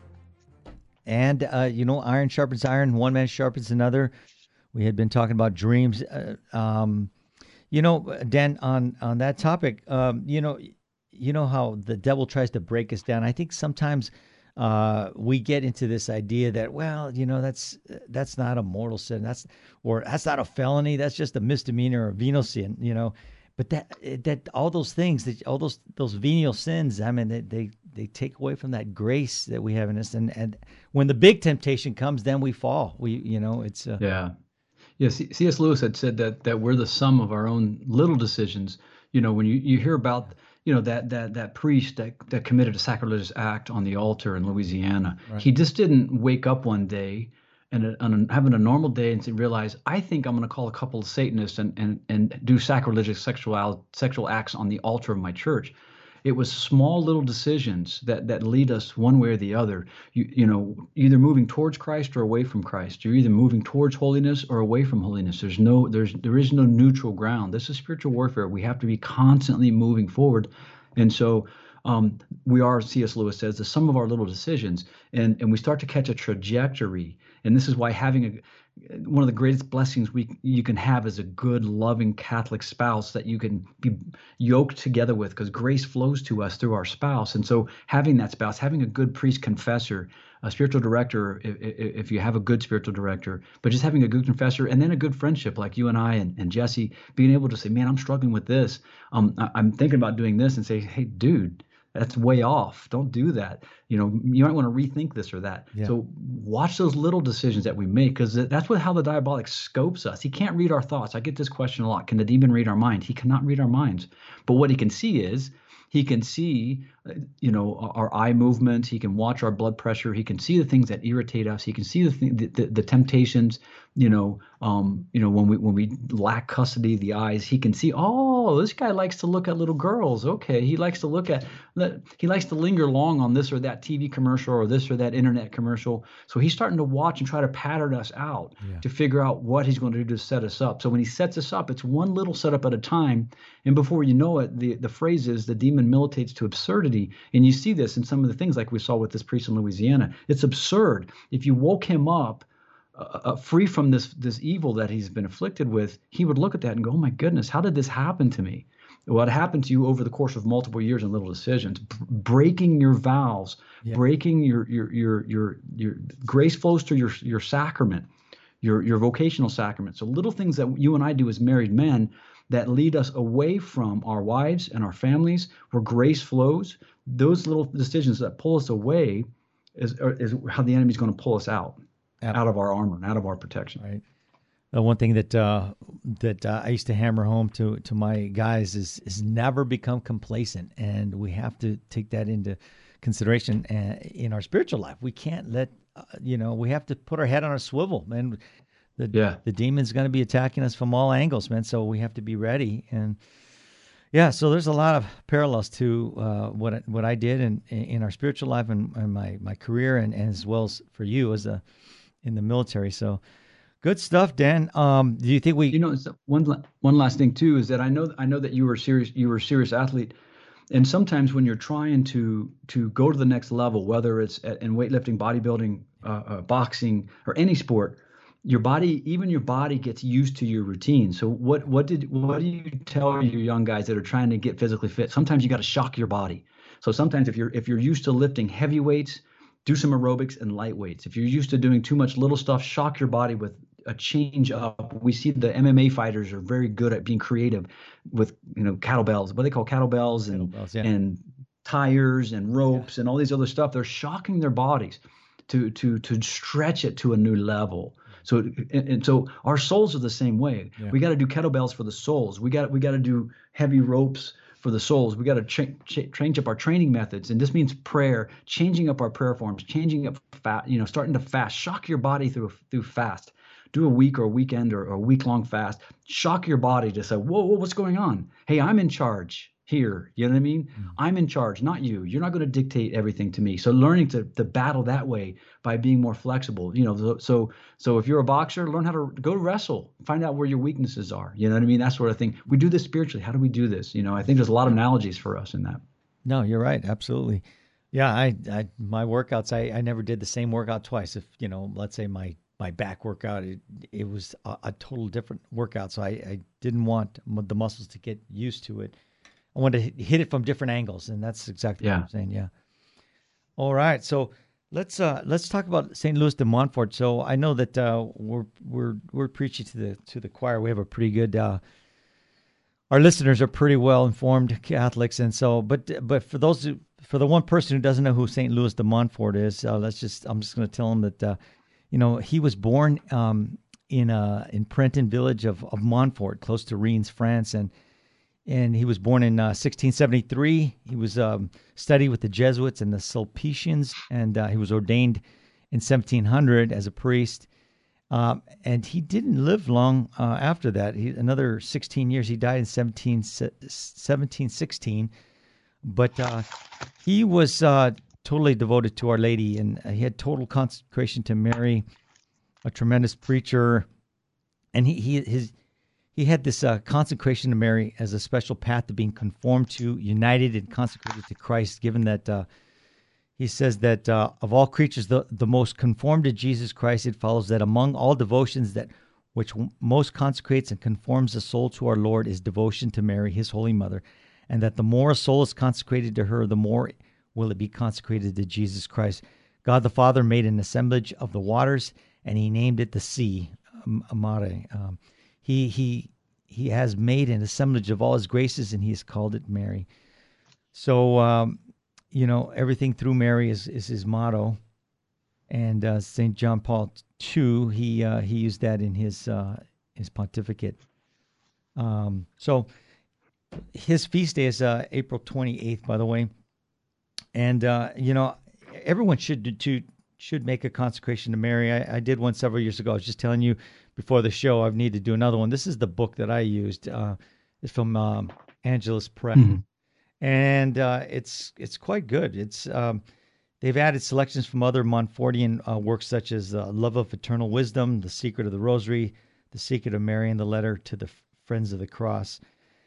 And, uh, you know, iron sharpens iron, one man sharpens another. We had been talking about dreams. Uh, um, you know, Dan, on, on that topic, um, you know, you know how the devil tries to break us down. I think sometimes uh, we get into this idea that, well, you know, that's that's not a mortal sin. That's or that's not a felony. That's just a misdemeanor or venial sin, you know. But that that all those things, that all those those venial sins, I mean, they, they they take away from that grace that we have in us. And, and when the big temptation comes, then we fall. We, you know, it's uh, yeah, yeah. C S Lewis had said that that we're the sum of our own little decisions. You know, when you, you hear about, you know, that that that priest that, that committed a sacrilegious act on the altar in Louisiana, right. He just didn't wake up one day and uh, having a normal day and realize, I think I'm going to call a couple of Satanists and and and do sacrilegious sexual sexual acts on the altar of my church. It was small little decisions that that lead us one way or the other. You you know, either moving towards Christ or away from Christ. You're either moving towards holiness or away from holiness. There's no there's there is no neutral ground. This is spiritual warfare. We have to be constantly moving forward, and so um, we are. C S Lewis says the sum of our little decisions, and and we start to catch a trajectory. And this is why having a one of the greatest blessings we you can have is a good, loving Catholic spouse that you can be yoked together with, because grace flows to us through our spouse. And so having that spouse, having a good priest confessor, a spiritual director, if, if you have a good spiritual director, but just having a good confessor and then a good friendship like you and I and, and Jesse, being able to say, man, I'm struggling with this. Um, I, I'm thinking about doing this, and say, hey, dude, that's way off. Don't do that. You know, you might want to rethink this or that. Yeah. So watch those little decisions that we make, because that's what how the diabolic scopes us. He can't read our thoughts. I get this question a lot. Can the demon read our mind? He cannot read our minds. But what he can see is he can see, you know, our eye movements. He can watch our blood pressure. He can see the things that irritate us. He can see the thing, the, the, the temptations. You know, um, you know, when we when we lack custody of the eyes, he can see. Oh, this guy likes to look at little girls. Okay, he likes to look at. He likes to linger long on this or that T V commercial or this or that internet commercial. So he's starting to watch and try to pattern us out yeah. to figure out what he's going to do to set us up. So when he sets us up, it's one little setup at a time, and before you know it, the the phrase is the demon militates to absurdity. And you see this in some of the things like we saw with this priest in Louisiana. It's absurd. If you woke him up Uh, free from this this evil that he's been afflicted with, he would look at that and go, oh my goodness, how did this happen to me? What happened to you over the course of multiple years and little decisions, B- breaking your vows, yeah. breaking your your your your your grace flows through your your sacrament, your your vocational sacrament. So little things that you and I do as married men that lead us away from our wives and our families, where grace flows. Those little decisions that pull us away is is how the enemy's going to pull us out. Out of our armor and out of our protection. Right. Uh, one thing that uh, that uh, I used to hammer home to to my guys is is never become complacent, and we have to take that into consideration uh, in our spiritual life. We can't let uh, you know we have to put our head on a swivel, man. The yeah. the demon's going to be attacking us from all angles, man. So we have to be ready. And yeah, so there's a lot of parallels to uh, what I, what I did in in our spiritual life and, and my my career, and, and as well as for you as a in the military. So good stuff, Dan. Um, do you think we, you know, one, one last thing too, is that I know, I know that you were serious, you were a serious athlete. And sometimes when you're trying to, to go to the next level, whether it's at, in weightlifting, bodybuilding, uh, uh, boxing, or any sport, your body, even your body gets used to your routine. So what, what did, what do you tell your young guys that are trying to get physically fit? Sometimes you got to shock your body. So sometimes if you're, if you're used to lifting heavy weights, do some aerobics and light weights. If you're used to doing too much little stuff, shock your body with a change up. We see the M M A fighters are very good at being creative with, you know, kettlebells, what they call kettlebells and Kettlebells, yeah. and tires and ropes and all these other stuff. They're shocking their bodies to to to stretch it to a new level. So and, and so our souls are the same way. Yeah. We got to do kettlebells for the souls. We got we got to do heavy ropes for the souls. We got to cha- cha- change up our training methods, and this means prayer, changing up our prayer forms, changing up fast, you know, starting to fast, shock your body through through fast. Do a week or a weekend or, or a week long fast. Shock your body to say, whoa, whoa, what's going on? Hey, I'm in charge here. You know what I mean? Mm. I'm in charge, not you. You're not going to dictate everything to me. So learning to to battle that way by being more flexible. You know, so so if you're a boxer, learn how to go wrestle. Find out where your weaknesses are. You know what I mean? That sort of thing. We do this spiritually. How do we do this? You know, I think there's a lot of analogies for us in that. No, you're right. Absolutely. Yeah, I, I my workouts, I, I never did the same workout twice. If, you know, let's say my my back workout, it, it was a, a total different workout. So I, I didn't want the muscles to get used to it. I wanted to hit it from different angles, and that's exactly yeah. what I'm saying. Yeah. All right, so let's uh, let's talk about Saint Louis de Montfort. So I know that uh, we're we're we're preaching to the to the choir. We have a pretty good. Uh, our listeners are pretty well informed Catholics, and so but but for those who, for the one person who doesn't know who Saint Louis de Montfort is, uh, let's just I'm just going to tell them that uh, you know he was born um, in uh in Prenton village of of Montfort, close to Reims, France, and. And he was born in uh, sixteen seventy-three. He was um, studied with the Jesuits and the Sulpicians, and uh, he was ordained in seventeen hundred as a priest. Um, and he didn't live long uh, after that. He, another sixteen years. He died in seventeen sixteen. But uh, he was uh, totally devoted to Our Lady, and he had total consecration to Mary. A tremendous preacher, and he he his. He had this uh, consecration to Mary as a special path to being conformed to, united, and consecrated to Christ, given that uh, he says that uh, of all creatures, the, the most conformed to Jesus Christ, it follows that among all devotions that which most consecrates and conforms the soul to our Lord is devotion to Mary, his Holy Mother, and that the more a soul is consecrated to her, the more will it be consecrated to Jesus Christ. God the Father made an assemblage of the waters, and he named it the sea, Mare. Um, He he he has made an assemblage of all his graces, and he has called it Mary. So um, you know, everything through Mary is, is his motto. And uh, Saint John Paul the Second, he uh, he used that in his uh, his pontificate. Um, so his feast day is uh, April twenty-eighth, by the way. And uh, you know, everyone should do, to should make a consecration to Mary. I, I did one several years ago. I was just telling you before the show, I need to do another one. This is the book that I used. Uh, it's from um, Angelus Press, mm-hmm. and uh, it's it's quite good. It's um, they've added selections from other Montfortian uh, works such as uh, Love of Eternal Wisdom, The Secret of the Rosary, The Secret of Mary, and the Letter to the Friends of the Cross.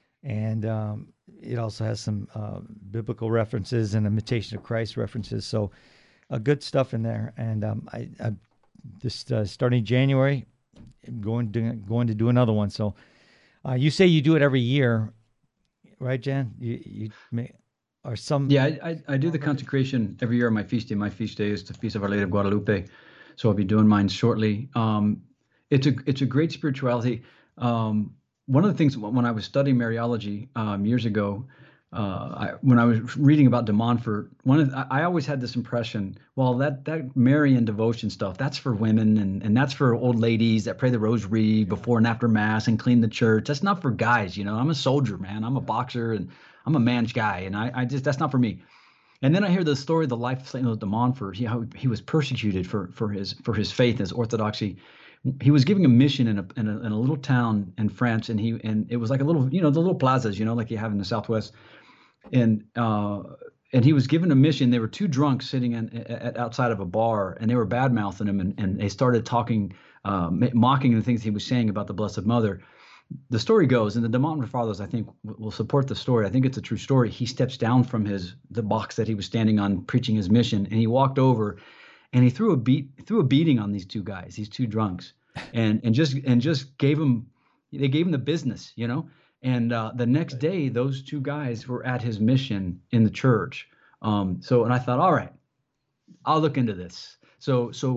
And um, it also has some uh, biblical references and Imitation of Christ references. So uh, good stuff in there. And um, I, I just uh, starting January, I'm going to going to do another one. So uh, you say you do it every year, right, Jan? You you may, or some? Yeah, I, I I do the consecration every year on my feast day. My feast day is the Feast of Our Lady of Guadalupe, so I'll be doing mine shortly. Um, it's a it's a great spirituality. Um, one of the things when I was studying Mariology um, years ago, uh, I, when I was reading about de Montfort, one of the, I always had this impression, well, that that Marian devotion stuff, that's for women and, and that's for old ladies that pray the rosary before and after Mass and clean the church. That's not for guys, you know. I'm a soldier, man. I'm a boxer and I'm a man's guy, and I, I just that's not for me. And then I hear the story of the life of Saint Louis de Montfort. He, how he was persecuted for for his for his faith, his orthodoxy. He was giving a mission in a, in a in a little town in France, and he and it was like a little, you know, the little plazas, you know, like you have in the Southwest. And uh, and he was given a mission. There were two drunks sitting in, at, outside of a bar, and they were bad mouthing him, and, and they started talking, uh, mocking the things he was saying about the Blessed Mother. The story goes, and the de Montfort Fathers, I think, will support the story. I think it's a true story. He steps down from his the box that he was standing on, preaching his mission, and he walked over, and he threw a beat threw a beating on these two guys, these two drunks, and and just and just gave them, they gave him the business, you know. And uh, the next day, those two guys were at his mission in the church. Um, so, and I thought, all right, I'll look into this. So, so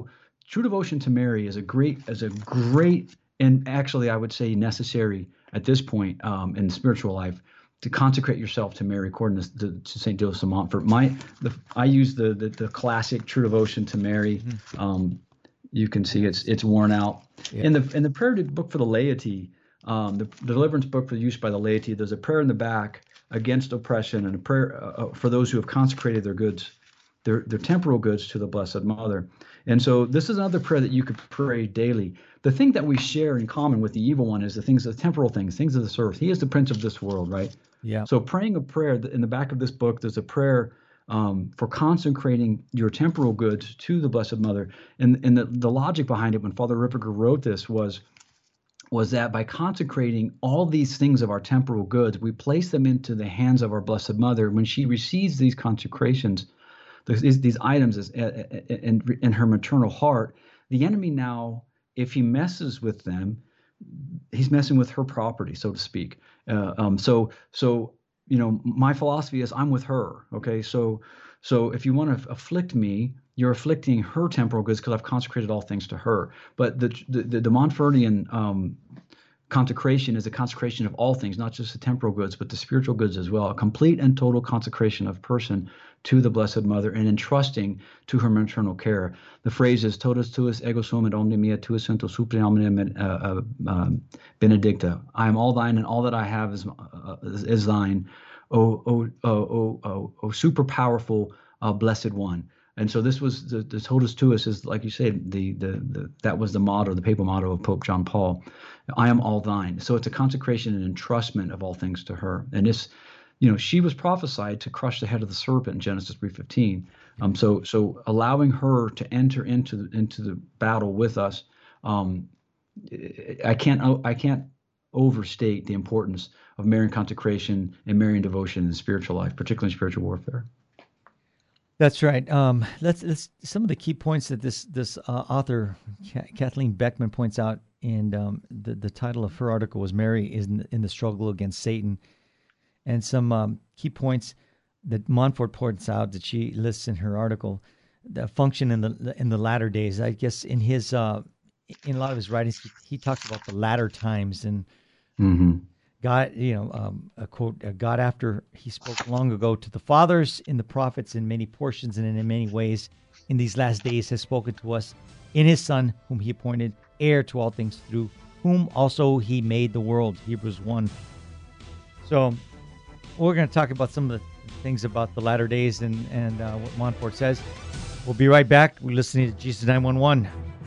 true devotion to Mary is a great, is a great, and actually I would say necessary at this point um, in spiritual life to consecrate yourself to Mary, according to, to Saint Joseph of Montfort. My, the, I use the, the the classic true devotion to Mary. Mm-hmm. Um, you can see it's it's worn out. Yeah. In the in the prayer book for the laity, um, the, the deliverance book for use by the laity, there's a prayer in the back against oppression and a prayer uh, for those who have consecrated their goods, their their temporal goods to the Blessed Mother. And so this is another prayer that you could pray daily. The thing that we share in common with the evil one is the things, the temporal things, things of this earth. He is the prince of this world, right? Yeah. So praying a prayer in the back of this book, there's a prayer um, for consecrating your temporal goods to the Blessed Mother. And, and the, the logic behind it when Father Ripperger wrote this was, was that by consecrating all these things of our temporal goods, we place them into the hands of our Blessed Mother. When she receives these consecrations, these, these items is, in, in her maternal heart, the enemy now, if he messes with them, he's messing with her property, so to speak. Uh, um, so, so you know, my philosophy is I'm with her. Okay, so, so if you want to afflict me, you're afflicting her temporal goods because I've consecrated all things to her. But the the, the, the Montfortian um, consecration is a consecration of all things, not just the temporal goods, but the spiritual goods as well. A complete and total consecration of person to the Blessed Mother and entrusting to her maternal care. The phrase is totus tuus ego sum et omnia mea tuus santo suppliam omnia uh, uh, um, benedicta. I am all thine and all that I have is uh, is, is thine, O O O O O super powerful uh, blessed one. And so this was the, the totus tuus is, like you said, the, the the that was the motto, the papal motto of Pope John Paul. I am all thine. So it's a consecration and entrustment of all things to her. And this, you know, she was prophesied to crush the head of the serpent in Genesis three fifteen. Um, so so allowing her to enter into the, into the battle with us, um, I can't I can't overstate the importance of Marian consecration and Marian devotion in the spiritual life, particularly in spiritual warfare. That's right. Um, let's, let's some of the key points that this this uh, author Kathleen Beckman points out, and um, the the title of her article was "Mary is in, in the Struggle Against Satan," and some um, key points that Montfort points out that she lists in her article. The function in the in the latter days. I guess in his uh, in a lot of his writings, he, he talks about the latter times and. Mm-hmm. God, you know, um, a quote, uh, God, after he spoke long ago to the fathers in the prophets in many portions and in many ways, in these last days has spoken to us in his Son, whom he appointed heir to all things, through whom also he made the world, Hebrews one. So we're going to talk about some of the things about the latter days and, and uh, what Montfort says. We'll be right back. We're listening to Jesus nine one one.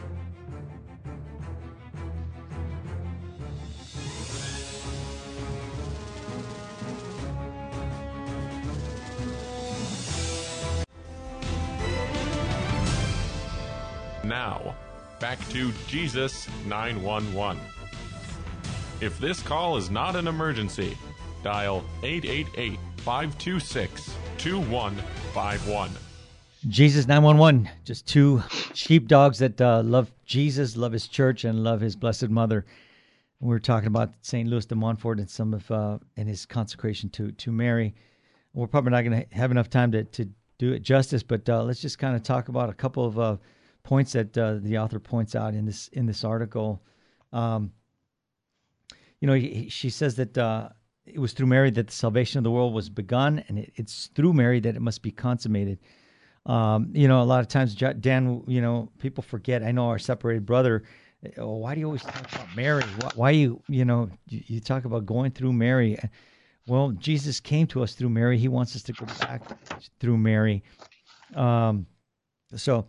Now, back to Jesus nine one one. If this call is not an emergency, dial eight eight eight, five two six, two one five one. Jesus nine one one, just two sheepdogs that uh, love Jesus, love his church, and love his Blessed Mother. We're talking about Saint Louis de Montfort and some of uh, and his consecration to to Mary. We're probably not going to have enough time to, to do it justice, but uh, let's just kind of talk about a couple of uh, points that uh, the author points out in this in this article. Um, you know, he, she says that uh, it was through Mary that the salvation of the world was begun, and it, it's through Mary that it must be consummated. Um, you know, a lot of times, Dan, you know, people forget. I know our separated brother. Oh, why do you always talk about Mary? Why, why you, you know, you, you talk about going through Mary? Well, Jesus came to us through Mary. He wants us to go back through Mary. Um, so.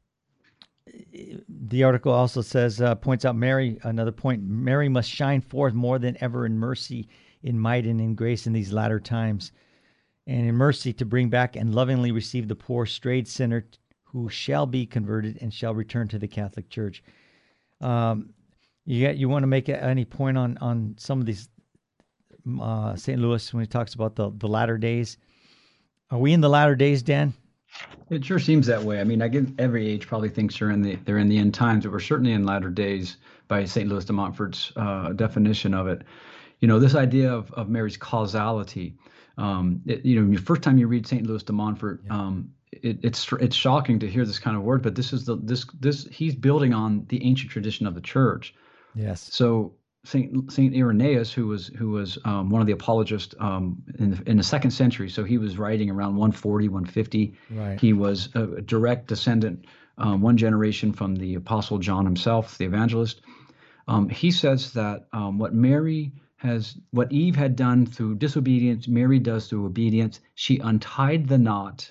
The article also says, uh, points out Mary, another point, Mary must shine forth more than ever in mercy, in might, and in grace in these latter times, and in mercy to bring back and lovingly receive the poor strayed sinner who shall be converted and shall return to the Catholic Church. Um, you you want to make any point on, on some of these, uh, Saint Louis, when he talks about the, the latter days? Are we in the latter days, Dan? It sure seems that way. I mean, I get every age probably thinks they're in the they're in the end times, but we're certainly in latter days by Saint Louis de Montfort's uh, definition of it. You know, this idea of, of Mary's causality. Um, it, you know, the first time you read Saint Louis de Montfort, yeah. um, it, it's it's shocking to hear this kind of word, but this is the this this he's building on the ancient tradition of the church. Yes. So Saint Saint Irenaeus, who was who was um, one of the apologists um, in the, in the second century, so he was writing around one forty, one fifty. Right. He was a, a direct descendant, um, one generation from the Apostle John himself, the evangelist. Um, he says that um, what Mary has, what Eve had done through disobedience, Mary does through obedience. She untied the knot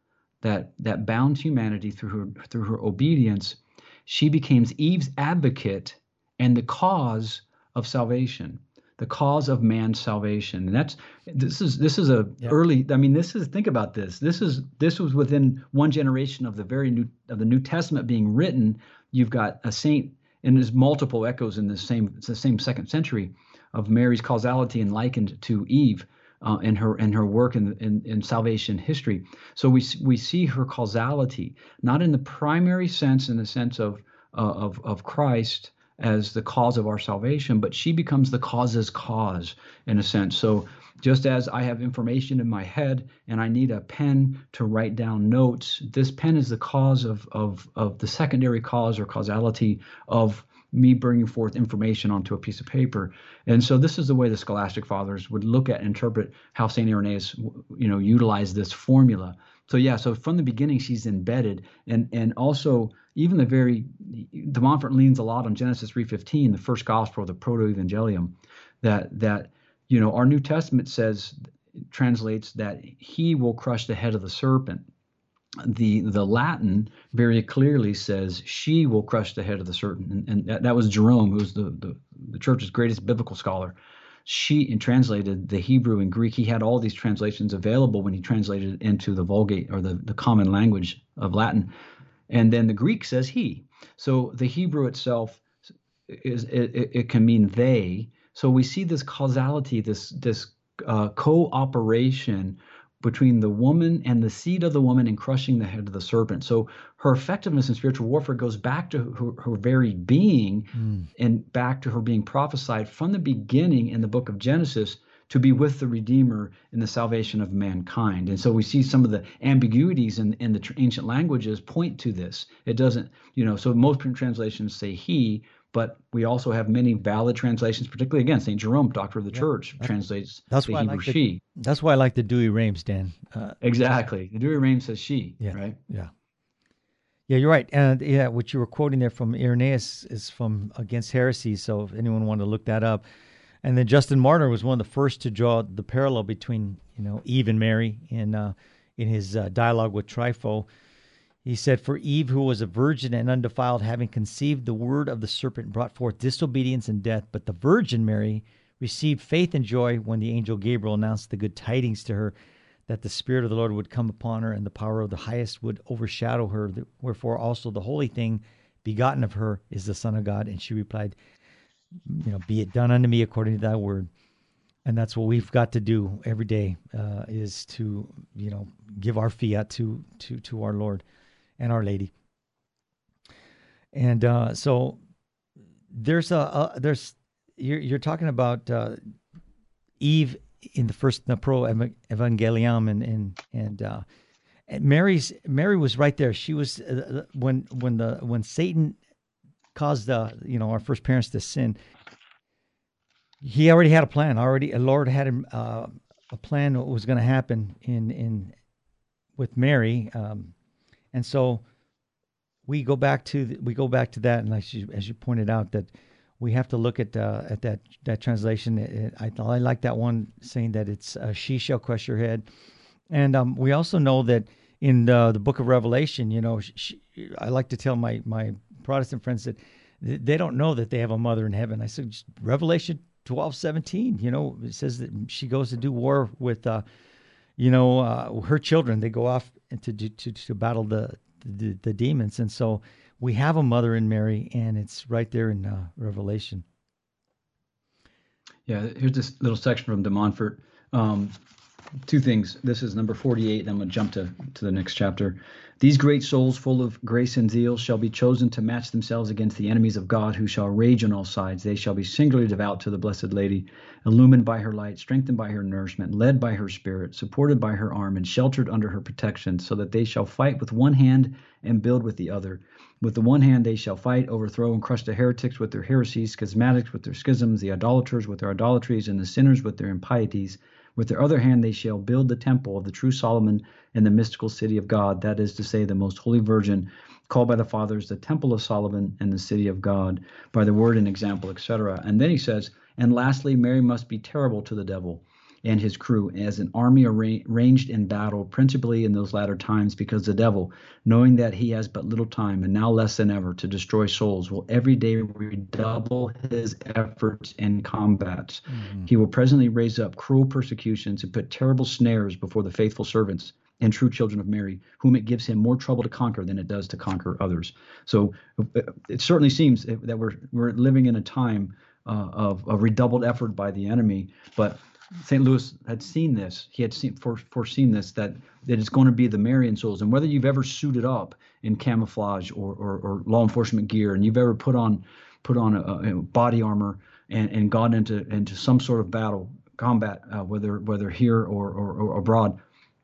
that that bound humanity through her through her obedience. She becomes Eve's advocate and the cause of salvation, the cause of man's salvation. And that's this is this is a Yep. early. I mean, this is think about this. This is this was within one generation of the very new of the New Testament being written. You've got a saint, and there's multiple echoes in the same it's the same second century of Mary's causality and likened to Eve uh, in her in her work in, in in salvation history. So we we see her causality not in the primary sense, in the sense of uh, of of Christ as the cause of our salvation, but she becomes the cause's cause in a sense. So just as I have information in my head and I need a pen to write down notes, this pen is the cause of of of the secondary cause or causality of me bringing forth information onto a piece of paper. And so this is the way the scholastic fathers would look at and interpret how Saint Irenaeus, you know, utilized this formula. So yeah, so from the beginning she's embedded, and and also even the very de Montfort leans a lot on Genesis three fifteen, the first gospel, the proto-evangelium, that that you know our New Testament says translates that he will crush the head of the serpent. The the Latin very clearly says she will crush the head of the serpent, and, and that, that was Jerome, who was the, the the church's greatest biblical scholar. She and translated the Hebrew and Greek. He had all these translations available when he translated it into the Vulgate, or the, the common language of Latin. And then the Greek says he. So the Hebrew itself is it, it can mean they. So we see this causality, this this uh, cooperation between the woman and the seed of the woman in crushing the head of the serpent. So her effectiveness in spiritual warfare goes back to her, her very being mm. and back to her being prophesied from the beginning in the book of Genesis to be with the Redeemer in the salvation of mankind. And so we see some of the ambiguities in, in the ancient languages point to this. It doesn't, you know, so most translations say he, but we also have many valid translations, particularly, again, Saint Jerome, Doctor of the yeah, Church, that's, translates that's the why Hebrew I like the, she. That's why I like the Douay-Rheims, Dan. Uh, exactly. The Douay-Rheims says she, yeah, right? Yeah. Yeah, you're right. And yeah, what you were quoting there from Irenaeus is from Against Heresy, so if anyone wanted to look that up. And then Justin Martyr was one of the first to draw the parallel between, you know, Eve and Mary in uh, in his uh, dialogue with Trypho. He said, "For Eve, who was a virgin and undefiled, having conceived the word of the serpent, brought forth disobedience and death. But the Virgin Mary received faith and joy when the angel Gabriel announced the good tidings to her, that the Spirit of the Lord would come upon her, and the power of the highest would overshadow her. Wherefore also the holy thing begotten of her is the Son of God. And she replied, you know, be it done unto me according to thy word." And that's what we've got to do every day, uh, is to, you know, give our fiat to to to our Lord and Our Lady. And uh, so there's a, a there's you're you're talking about uh, Eve in the first the pro evangelium, and and and uh, Mary's Mary was right there. She was uh, when when the when Satan caused uh, you know our first parents to sin. He already had a plan. Already, the Lord had uh, a plan what was going to happen in in with Mary, um, and so we go back to the, we go back to that. And as you, as you pointed out, that we have to look at uh, at that that translation. It, it, I I like that one saying that it's uh, she shall crush your head, and um, we also know that in the, the book of Revelation, you know, she, I like to tell my my Protestant friends that they don't know that they have a mother in heaven. I said, Revelation twelve seventeen, you know, it says that she goes to do war with, uh, you know, uh, her children. They go off to to to battle the, the the demons, and so we have a mother in Mary, and it's right there in uh, Revelation. Yeah, here's this little section from de Montfort. Um, two things. This is number forty-eight, and I'm going to jump to, to the next chapter. These great souls, full of grace and zeal, shall be chosen to match themselves against the enemies of God, who shall rage on all sides. They shall be singularly devout to the Blessed Lady, illumined by her light, strengthened by her nourishment, led by her spirit, supported by her arm, and sheltered under her protection, so that they shall fight with one hand and build with the other. With the one hand they shall fight, overthrow, and crush the heretics with their heresies, schismatics with their schisms, the idolaters with their idolatries, and the sinners with their impieties. With their other hand they shall build the temple of the true Solomon in the mystical city of God, that is to say, the most holy Virgin, called by the fathers the temple of Solomon and the city of God, by the word and example, et cetera. And then he says, and lastly, Mary must be terrible to the devil and his crew, as an army arranged in battle, principally in those latter times, because the devil, knowing that he has but little time, and now less than ever, to destroy souls, will every day redouble his efforts and combats. Mm-hmm. He will presently raise up cruel persecutions and put terrible snares before the faithful servants and true children of Mary, whom it gives him more trouble to conquer than it does to conquer others. So it certainly seems that we're we're living in a time uh, of, of redoubled effort by the enemy, but Saint Louis had seen this. He had seen, foreseen this, that, that it's going to be the Marian souls. And whether you've ever suited up in camouflage or, or, or law enforcement gear, and you've ever put on put on a, a body armor and, and gone into into some sort of battle, combat, uh, whether whether here or, or, or abroad,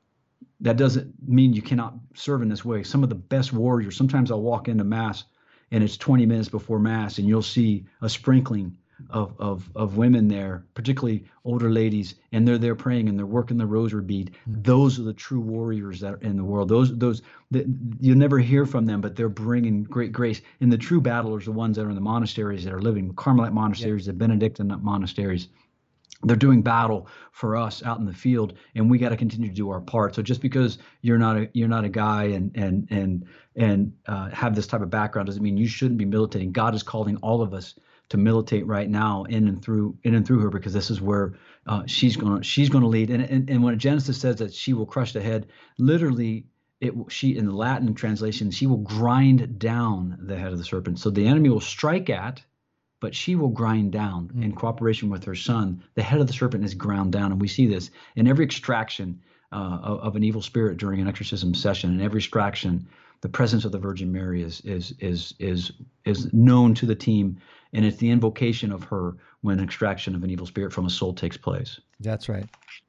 that doesn't mean you cannot serve in this way. Some of the best warriors, sometimes I'll walk into Mass, and it's twenty minutes before Mass, and you'll see a sprinkling Of, of of women there, particularly older ladies, and they're there praying and they're working the rosary bead. Mm-hmm. Those are the true warriors that are in the world. Those those that you never hear from them, but they're bringing great grace. And the true battlers are the ones that are in the monasteries, that are living Carmelite monasteries, yeah. the Benedictine monasteries. They're doing battle for us out in the field, and we got to continue to do our part. So just because you're not a you're not a guy and and and and uh, have this type of background doesn't mean you shouldn't be militating. God is calling all of us to militate right now in and through in and through her, because this is where uh, she's going to she's going to lead. And, and and when Genesis says that she will crush the head, literally it she in the Latin translation, she will grind down the head of the serpent. So the enemy will strike at, but she will grind down mm. in cooperation with her son. The head of the serpent is ground down, and we see this in every extraction uh, of, of an evil spirit during an exorcism session. In every extraction, the presence of the Virgin Mary is is is is is known to the team. And it's the invocation of her when an extraction of an evil spirit from a soul takes place. That's right.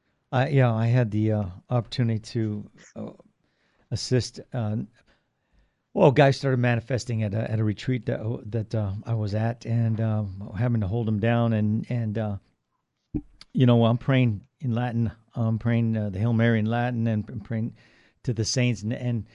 I yeah, I had the uh, opportunity to uh, assist. Uh, well, guys started manifesting at a, at a retreat that that uh, I was at, and uh, having to hold them down. And and uh, you know, I'm praying in Latin. I'm praying uh, the Hail Mary in Latin, and I'm praying to the saints. And, and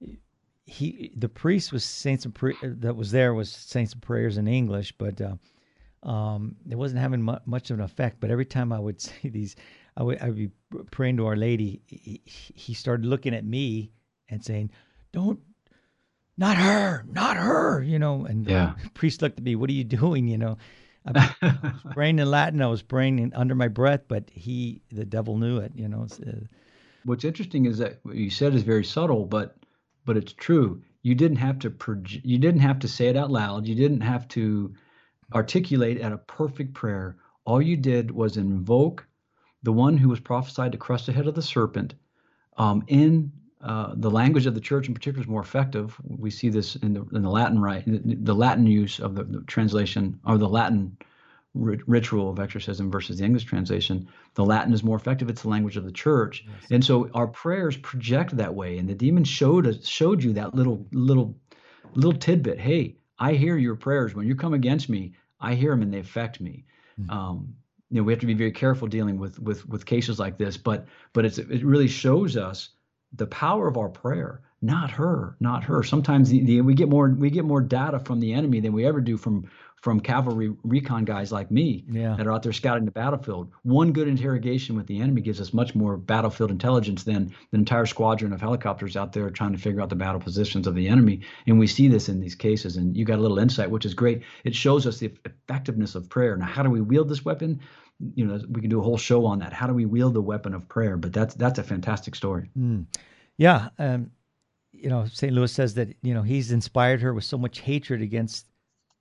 he, the priest was saying some pre- that was there was saying some prayers in English, but uh, um, it wasn't having mu- much of an effect. But every time I would say these, I would I would be praying to Our Lady. He, he started looking at me and saying, "Don't, not her, not her," you know. And yeah. the priest looked at me. "What are you doing?" You know. I was praying in Latin. I was praying in, under my breath, but he, the devil, knew it. You know. Uh, What's interesting is that what you said is very subtle, but. But it's true. You didn't have to proje- you didn't have to say it out loud. You didn't have to articulate at a perfect prayer. All you did was invoke the one who was prophesied to crush the head of the serpent. Um, in uh, the language of the church in particular is more effective. We see this in the in the Latin right, the Latin use of the, the translation or the Latin rit- ritual of exorcism versus the English translation. The Latin is more effective. It's the language of the church. Yes. And so our prayers project that way. And the demon showed us, showed you that little, little, little tidbit. Hey, I hear your prayers. When you come against me, I hear them and they affect me. Mm-hmm. Um, you know, we have to be very careful dealing with, with, with cases like this, but, but it's, it really shows us the power of our prayer, not her, not her. Sometimes the, the, we get more, we get more data from the enemy than we ever do from, from cavalry recon guys like me yeah. that are out there scouting the battlefield. One good interrogation with the enemy gives us much more battlefield intelligence than the entire squadron of helicopters out there trying to figure out the battle positions of the enemy. And we see this in these cases, and you got a little insight, which is great. It shows us the effectiveness of prayer. Now, how do we wield this weapon? You know, we can do a whole show on that. How do we wield the weapon of prayer? But that's that's a fantastic story. Mm. Yeah. Um, you know, Saint Louis says that, you know, he's inspired her with so much hatred against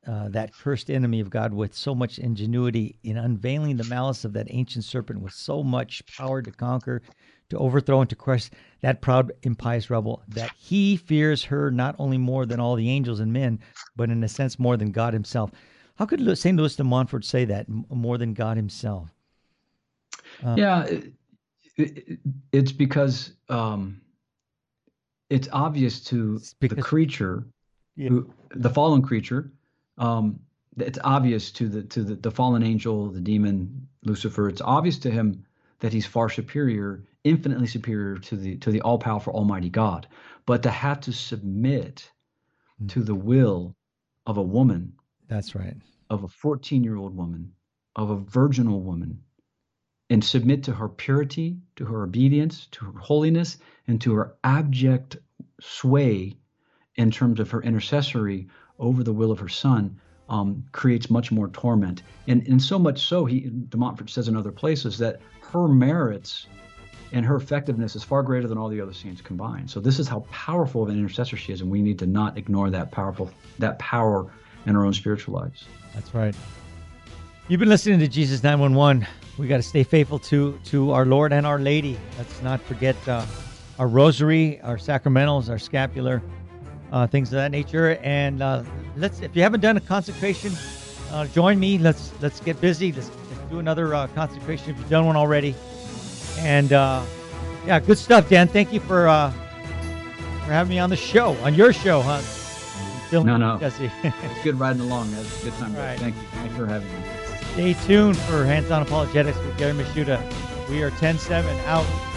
uh, that cursed enemy of God with so much ingenuity in unveiling the malice of that ancient serpent with so much power to conquer, to overthrow, and to crush that proud, impious rebel, that he fears her not only more than all the angels and men, but in a sense more than God himself. How could Saint Louis de Montfort say that, more than God himself? Uh, yeah, it, it, it's because um, it's obvious to it's because, the creature, yeah. who, the fallen creature. Um, it's obvious to the to the, the fallen angel, the demon Lucifer. It's obvious to him that he's far superior, infinitely superior to the to the all-powerful Almighty God. But to have to submit mm-hmm. to the will of a woman. That's right. Of a fourteen-year-old woman, of a virginal woman, and submit to her purity, to her obedience, to her holiness, and to her abject sway in terms of her intercessory over the will of her Son, um, creates much more torment. And, and so much so, he, de Montfort says in other places, that her merits and her effectiveness is far greater than all the other saints combined. So this is how powerful of an intercessor she is, and we need to not ignore that powerful that power in our own spiritual lives. That's right. You've been listening to Jesus nine one one. We got to stay faithful to to our Lord and Our Lady. Let's not forget uh, our rosary, our sacramentals, our scapular, uh, things of that nature. And uh, let's, if you haven't done a consecration, uh, join me. Let's let's get busy. Let's, let's do another uh, consecration if you've done one already. And uh, yeah, good stuff, Dan. Thank you for uh, for having me on the show, on your show, huh? No, no. Jesse. It's good riding along. That's a good time. Right. Thank you. Thanks for having me. Stay tuned for Hands On Apologetics with Gary Michuta. We are ten seven out.